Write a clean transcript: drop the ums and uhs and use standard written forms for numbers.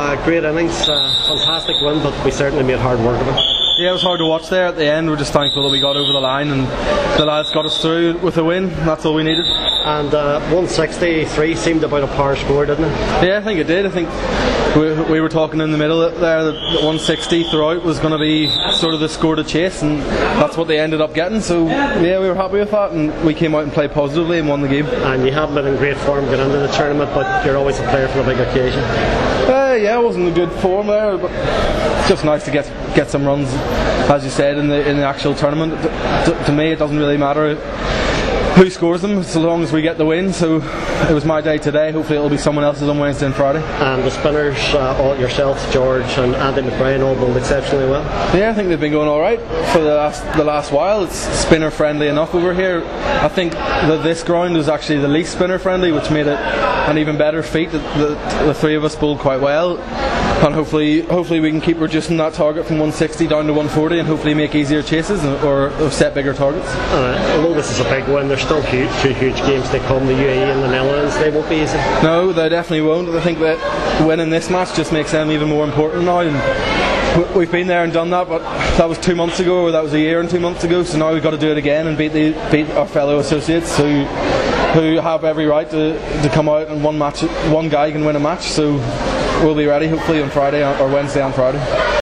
Great innings, fantastic win, but we certainly made hard work of it. Yeah, it was hard to watch there at the end. We're just thankful that we got over the line and the lads got us through with a win. That's all we needed. And 163 seemed about a par score, didn't it? Yeah, I think it did. I think we were talking in the middle there that 160 throughout was going to be sort of the score to chase, and that's what they ended up getting. So yeah, we were happy with that, and we came out and played positively and won the game. And you haven't been in great form going into the tournament, but you're always a player for a big occasion. Yeah, I wasn't in good form there, but it's just nice to get some runs, as you said, in the actual tournament. To me, it doesn't really matter who scores them, so long as we get the win. So it was my day today. Hopefully it'll be someone else's on Wednesday and Friday. And the spinners, all yourself, George and Andy McBrien, all bowled exceptionally well. Yeah, I think they've been going alright for the last while. It's spinner friendly enough over here. I think that this ground was actually the least spinner friendly, which made it an even better feat. The three of us bowled quite well, and hopefully we can keep reducing that target from 160 down to 140, and hopefully make easier chases or set bigger targets. Although this is a big win, there's still two huge games to come. The UAE and the Netherlands, they won't be easy. No, they definitely won't. I think that winning this match just makes them even more important now, and we've been there and done that, but that was 2 months ago, or that was a year and 2 months ago, so now we've got to do it again and beat our fellow associates who have every right to come out and one guy can win a match. So we'll be ready hopefully on Friday or Wednesday and Friday.